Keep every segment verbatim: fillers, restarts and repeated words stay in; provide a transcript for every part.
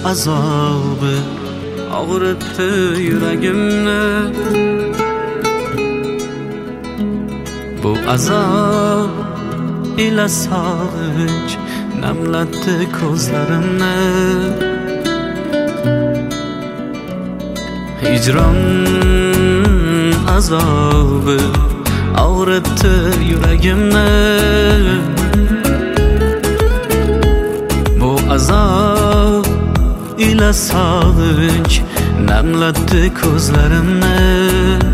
azabı ağrıttı yüreğimni. Bu azab ile sağlık nemletti gözlerimni. Hicran azabı ağrıttı yüreğimni. Bu azab ile sağlık nemletti gözlerimni.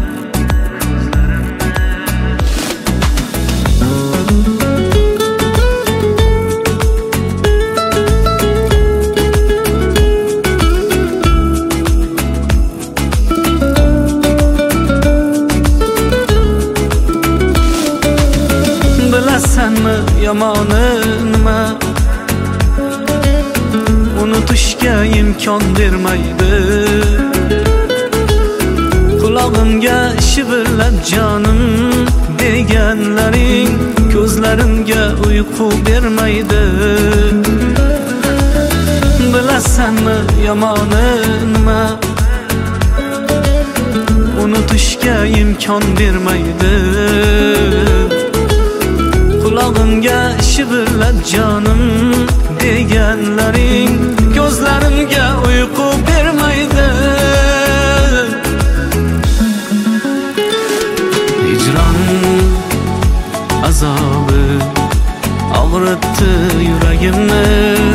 Bilesenmi yamanı nima? Unutuşga imkon bermaydi. Qulog'imga shivirlab jonim deganlaring ko'zlarimga uyqu bermaydi. Bilasanmi yomoni nima? Unutuşga imkon bermaydi. Qulog'imga shivirlab jonim deganlaring ko'zlarimga uyqu bermaydi. Hicran azobi ağrıttı yüreğimni.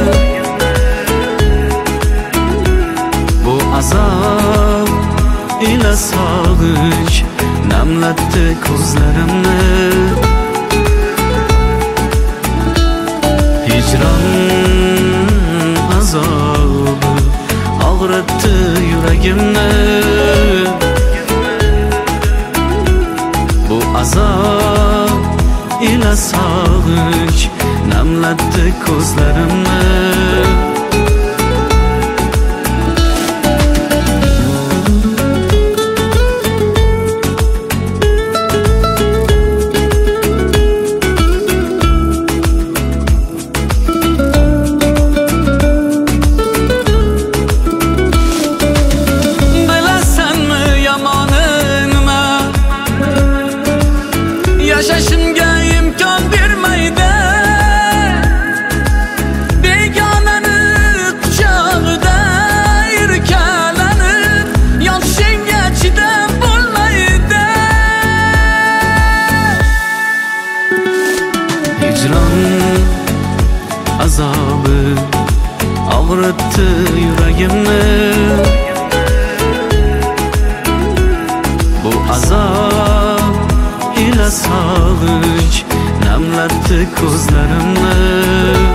Bu azab ile sağlık nemletti gözlerimni. Hicran azabı ağrıttı yüreğimni. Bu azab ile sağlık nemletti gözlerimni. Yaşashimga imkon bermaydi. Begonani quchog'ida erkalanib yonishingga chidab bo'lmaydi. Hicran azobi ağrıttı yüreğimni. Bu azab ile sağlık nemletti gözlerimni.